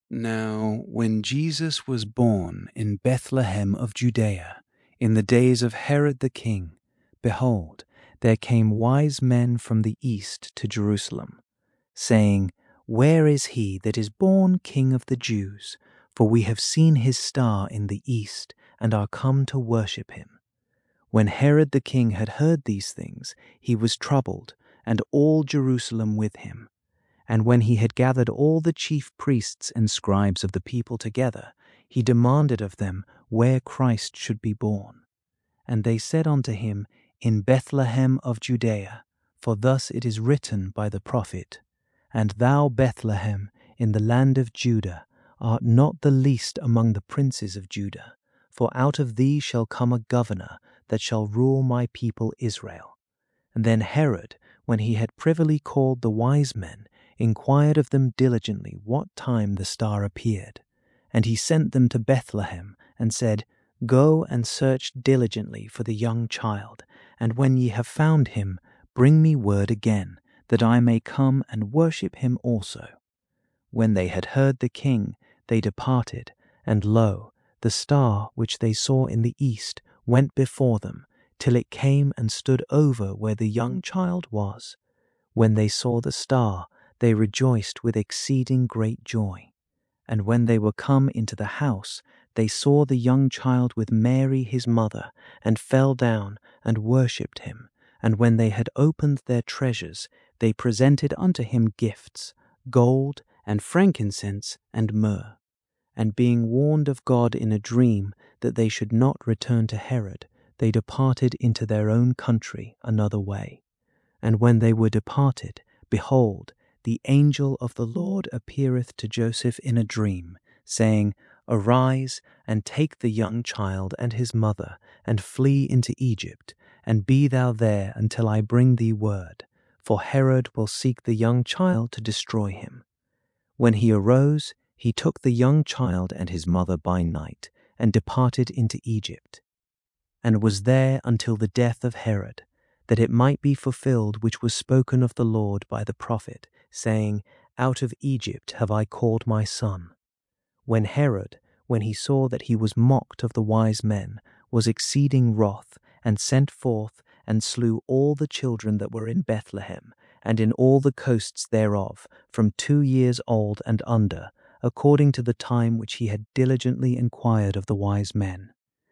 Now, when Jesus was born in Bethlehem of Judea, in the days of Herod the king, behold, there came wise men from the east to Jerusalem, saying, Where is he that is born King of the Jews? For we have seen his star in the east, and are come to worship him. When Herod the king had heard these things, he was troubled, and all Jerusalem with him. And when he had gathered all the chief priests and scribes of the people together, he demanded of them where Christ should be born. And they said unto him, In Bethlehem of Judea, for thus it is written by the prophet, And thou, Bethlehem, in the land of Judah, art not the least among the princes of Judah, for out of thee shall come a governor that shall rule my people Israel. And then Herod, when he had privily called the wise men, inquired of them diligently what time the star appeared. And he sent them to Bethlehem, and said, Go and search diligently for the young child, and when ye have found him, bring me word again, that I may come and worship him also. When they had heard the king, they departed, and lo, the star which they saw in the east went before them, till it came and stood over where the young child was. When they saw the star, they rejoiced with exceeding great joy. And when they were come into the house, they saw the young child with Mary his mother, and fell down and worshipped him. And when they had opened their treasures, they presented unto him gifts, gold, and frankincense, and myrrh. And being warned of God in a dream that they should not return to Herod, they departed into their own country another way. And when they were departed, behold, the angel of the Lord appeareth to Joseph in a dream, saying, Arise, and take the young child and his mother, and flee into Egypt, and be thou there until I bring thee word, for Herod will seek the young child to destroy him. When he arose, he took the young child and his mother by night, and departed into Egypt, and was there until the death of Herod, that it might be fulfilled which was spoken of the Lord by the prophet, saying, Out of Egypt have I called my son. When Herod, when he saw that he was mocked of the wise men, was exceeding wroth, and sent forth, and slew all the children that were in Bethlehem, and in all the coasts thereof, from 2 years old and under, according to the time which he had diligently inquired of the wise men.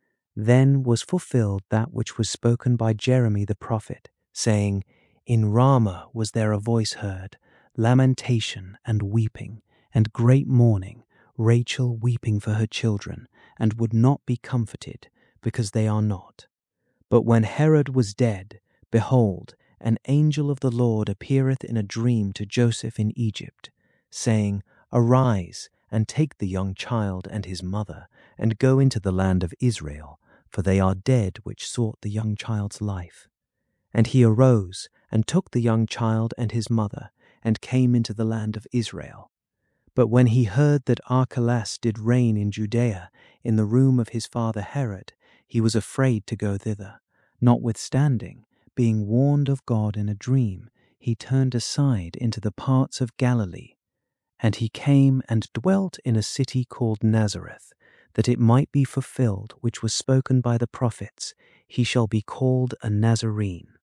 Then was fulfilled that which was spoken by Jeremy the prophet, saying, In Ramah was there a voice heard, lamentation and weeping, and great mourning, Rachel weeping for her children, and would not be comforted, because they are not. But when Herod was dead, behold, an angel of the Lord appeareth in a dream to Joseph in Egypt, saying, Arise, and take the young child and his mother, and go into the land of Israel, for they are dead which sought the young child's life. And he arose, and took the young child and his mother, and came into the land of Israel. But when he heard that Archelaus did reign in Judea, in the room of his father Herod, he was afraid to go thither. Notwithstanding, being warned of God in a dream, he turned aside into the parts of Galilee. And he came and dwelt in a city called Nazareth, that it might be fulfilled which was spoken by the prophets, He shall be called a Nazarene.